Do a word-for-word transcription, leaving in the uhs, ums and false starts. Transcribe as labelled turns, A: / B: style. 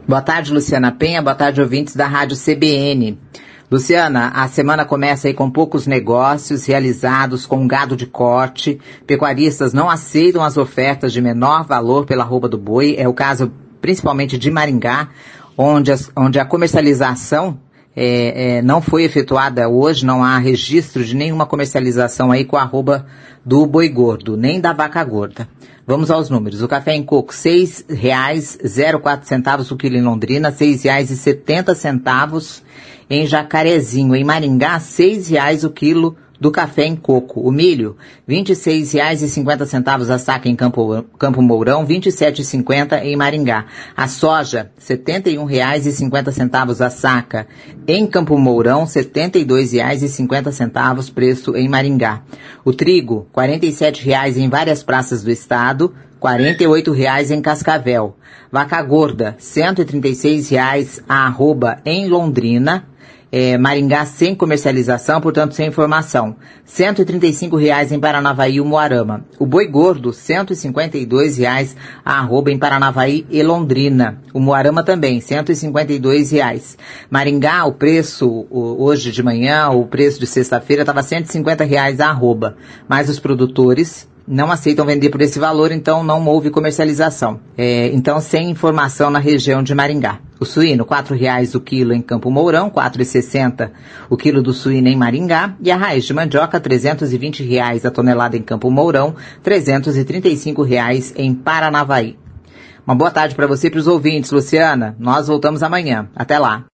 A: Boa tarde, Luciana Penha. Boa tarde, ouvintes da Rádio C B N. Luciana, a semana começa aí com poucos negócios realizados com gado de corte. Pecuaristas não aceitam as ofertas de menor valor pela arroba do boi. É o caso principalmente de Maringá, onde, as, onde a comercialização é, é, não foi efetuada hoje. Não há registro de nenhuma comercialização aí com a arroba do boi gordo, nem da vaca gorda. Vamos aos números. O café em coco, seis reais e zero quatro centavos o quilo em Londrina, seis reais e setenta centavos em Jacarezinho. Em Maringá, seis reais o quilo do café em coco. O milho, vinte e seis reais e cinquenta centavos a saca em Campo, Campo Mourão, vinte e sete reais e cinquenta centavos em Maringá. A soja, setenta e um reais e cinquenta centavos a saca em Campo Mourão, setenta e dois reais e cinquenta centavos preço em Maringá. O trigo, quarenta e sete reais em várias praças do estado, quarenta e oito reais em Cascavel. Vaca gorda, cento e trinta e seis reais a arroba em Londrina. É, Maringá sem comercialização, portanto sem informação. cento e trinta e cinco reais em Paranavaí e Umuarama. O boi gordo, cento e cinquenta e dois reais a arroba em Paranavaí e Londrina. O Umuarama também, cento e cinquenta e dois reais. Maringá, o preço, o, hoje de manhã, o preço de sexta-feira estava cento e cinquenta reais a arroba. Mas os produtores não aceitam vender por esse valor, então não houve comercialização. É, então, sem informação na região de Maringá. O suíno, quatro reais o quilo em Campo Mourão, quatro reais e sessenta centavos o quilo do suíno em Maringá. E a raiz de mandioca, trezentos e vinte reais a tonelada em Campo Mourão, trezentos e trinta e cinco reais em Paranavaí. Uma boa tarde para você e para os ouvintes, Luciana. Nós voltamos amanhã. Até lá.